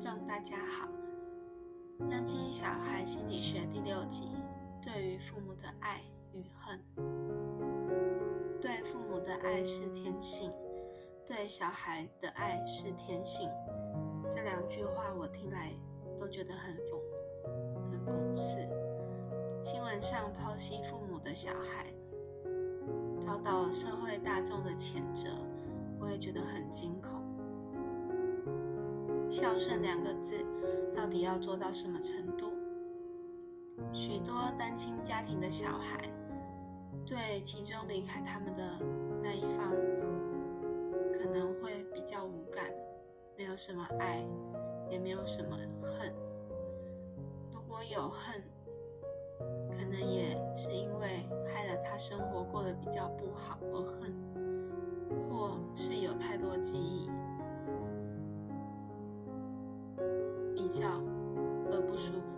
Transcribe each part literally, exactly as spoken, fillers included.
众大家好，认清小孩心理学第六集，对于父母的爱与恨。对父母的爱是天性，对小孩的爱是天性。这两句话我听来都觉得很讽很讽刺。新闻上抛弃父母的小孩遭到社会大众的谴责，我也觉得很惊恐。孝顺两个字到底要做到什么程度？许多单亲家庭的小孩对其中离开他们的那一方可能会比较无感，没有什么爱，也没有什么恨。如果有恨，可能也是因为害了他生活过得比较不好而恨，或是有太多记忆比较而不舒服。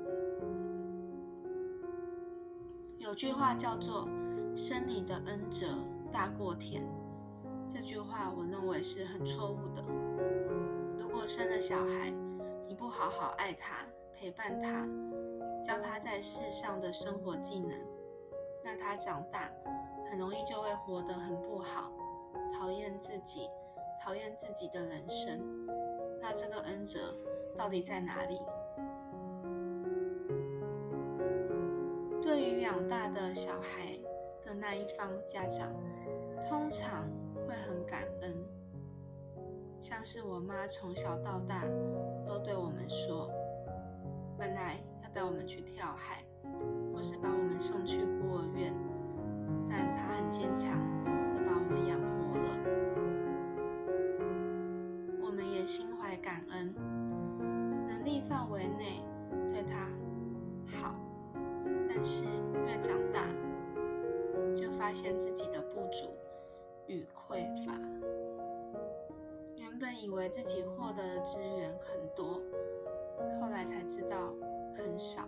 有句话叫做生你的恩泽大过天，这句话我认为是很错误的。如果生了小孩，你不好好爱他，陪伴他，教他在世上的生活技能，那他长大很容易就会活得很不好，讨厌自己，讨厌自己的人生。那这个恩泽到底在哪里？对于养大的小孩的那一方家长，通常会很感恩，像是我妈从小到大都对我们说，本来要带我们去跳海，或是把我们送去孤儿院，但她很坚强地把我们养活了。我们也心怀感恩，能力范围内对她好，但是越长大，就发现自己的不足与匮乏。原本以为自己获得的资源很多，后来才知道很少。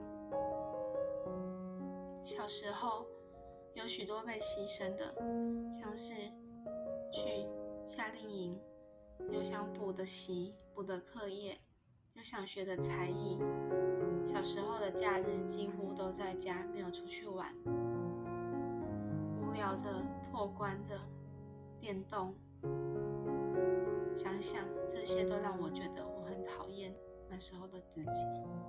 小时候有许多被牺牲的，像是去夏令营，有想补的习、补的课业，有想学的才艺。小时候的假日几乎都在家，没有出去玩，无聊着破关的电动。想想这些都让我觉得我很讨厌那时候的自己，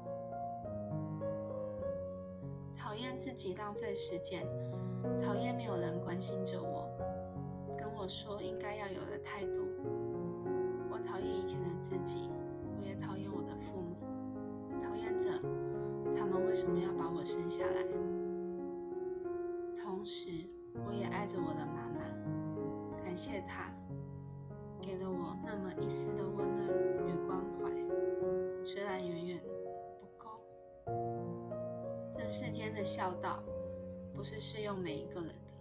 讨厌自己浪费时间，讨厌没有人关心着我，跟我说应该要有的态度。我讨厌以前的自己，我也讨厌我的父母，讨厌着他们为什么要把我生下来。同时我也爱着我的妈妈，感谢她给了我那么一丝的温暖与关怀，虽然远远不够。这世间的孝道不是适用每一个人的，